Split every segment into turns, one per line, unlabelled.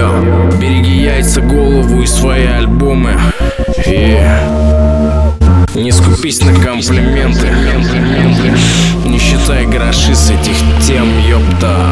Береги яйца, голову и свои альбомы. Не скупись на комплименты, не считай гроши с этих тем, ёпта.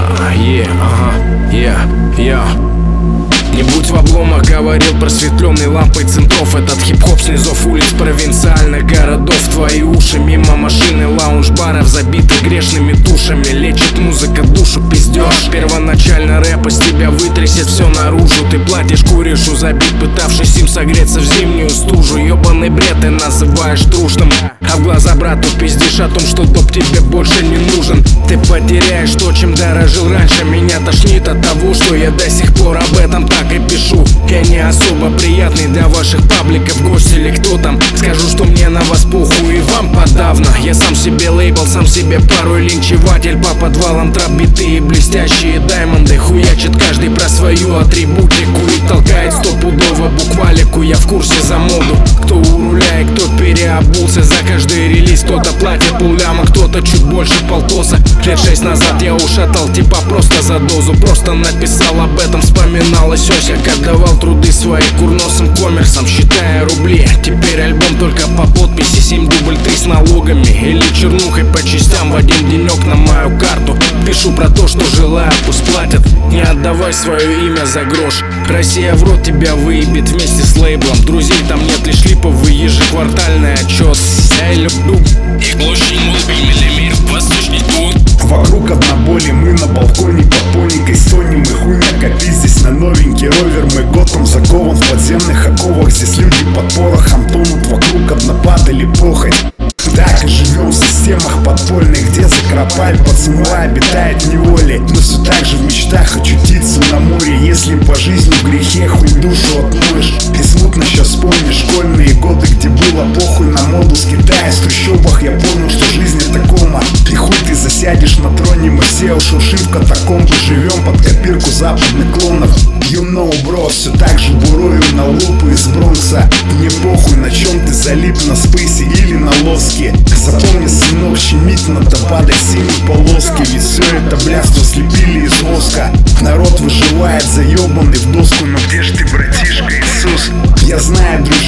Не будь в обломах, говорил просветленный лампой центров. Этот хип-хоп с низов улиц провинциальных городов. Твои уши мимо машины, лаунж-баров, забиты грешными душами. Лечит музыка душу, пиздёж. Первоначально рэп из тебя вытрясет все наружу. Ты платишь, куришь, забит, пытавшись им согреться в зимнюю стужу. Ёбаный бред ты называешь трушным, а в глаза брату пиздишь о том, что доп тебе больше не нужен. Ты потеряешь то, чем дорожил раньше. Меня тошнит от того, что я до сих пор об этом так и пишу. Я не особо приятный для ваших пабликов, гость или кто там. Скажу, что мне на вас похуй и вам подавно. Я сам себе лейбл, сам себе порой линчеватель. По подвалам трап биты и блестящие даймонды. Хуячит каждый про свою атрибутику и толкает стопудово буквалику. Я в курсе за моду, кто у руля и кто переобулся. За каждый релиз кто-то платит полляма, кто-то чуть больше полтоса. Лет 6 назад я ушатал типа просто за дозу. Просто написал об этом, вспоминалось ось. Как отдавал труды свои курносым коммерсам, считая рубли. Теперь альбом только по подписи, 7 дубль 3 с налогами или чернухой по частям в один денек на мою карту. Пишу про то, что желаю, пусть платят. Не отдавай свое имя за грош. Россия в рот тебя выебет вместе с лейблом. Друзей там нет, лишь липовый ежеквартальный отчет. Я люблю и площадь мир, восточный тун.
Вокруг одна боли, мы на балконе под поникой стонем. И хуйня копи здесь на новенький ровер. Мы готом закован в подземных оковах. Здесь люди под порохом тонут, вокруг однопад или похоть. Так и живем в системах подпольных, где закропаль пацанва обитает в неволе. Но все так же в мечтах очутиться на море. Если по жизни в грехе хуй душу отмоешь. И смутно сейчас вспомнишь школьные годы, где было похуй на моду. С Китая, в трущобах я понял, что жизнь это кома. И хуй ты засядешь на троне, мы все уж в катакомбы. Живем под копирку западных клонов. You know, bro, все так же бурою на лупы из Бронкса. Мне похуй, на чем ты залип, на спейсе или на лоске. Запомни, сынок, щемить надо падать синей полоски. Ведь все это блядство слепили из воска. Народ выживает заебанный в доску. Но где ж ты, братишка Иисус? Я знаю, дружище,